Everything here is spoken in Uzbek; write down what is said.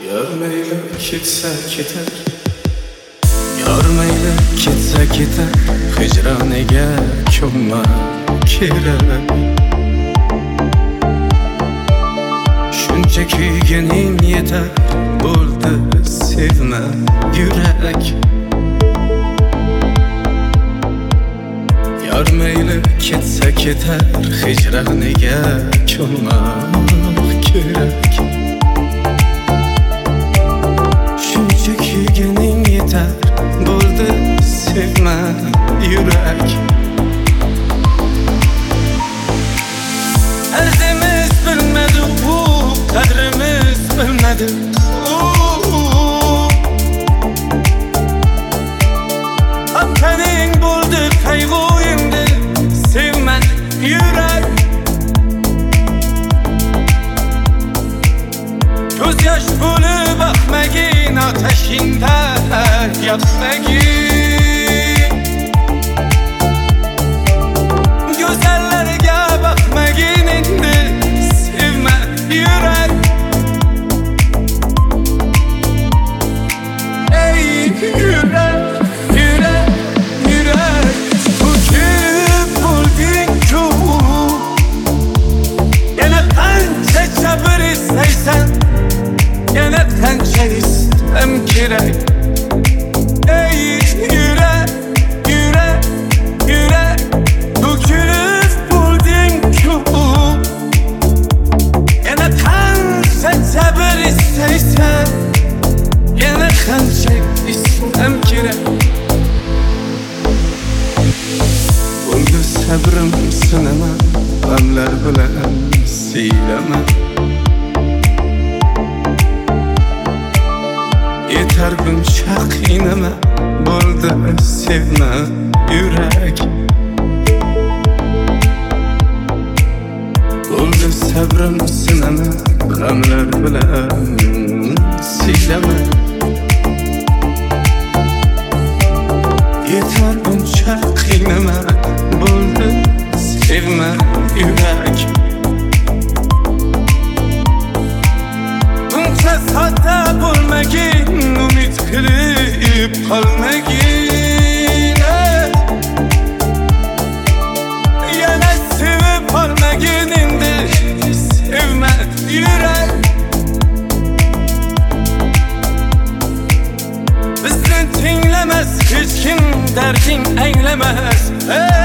Yormayli ketsa ketar, yormayli ketsa ketar, hijroniga ko'nma kerak. Shuncha kuyganing yetar, bo'ldi sevma yurak. Yormayli ketsa ketar, hijroniga ko'nma kerak. Shuncha kuyganing yetar, bo'ldi sevma yurak. Derdimiz bilmedi, qadrimiz bilmedi. Hakkaning bo'ldi qayg'uyimdi, sevma yurak. Ko'z yosh bo'lib baxmagin, ateşingda yakmagin. Güzellerge bakmagin, endi sevme yürek. Ey yürek, yürek, yürek. Bugün buldun ki yine kança sabır isteysen, yine kança istem gerek. Ey yürek, yürek, yürek. Bugün buldun ki yine kança sabır isteysen, yine kança istem gerek. Buldu sabrım sınama, gamlar bilen siyleme. Yeter buncha qiynama, bo'ldi sevma yurak. Bo'ldi sabrim sinama, g'amlar bilan siylama. Yeter buncha qiynama, bo'ldi sevma yurak. Buncha sodda bo'lmagin, umid qilib qolmagin. Yana sevib qolmagin, endi sevma yurak. Bizni tinglamas hech kim, darding anglamas.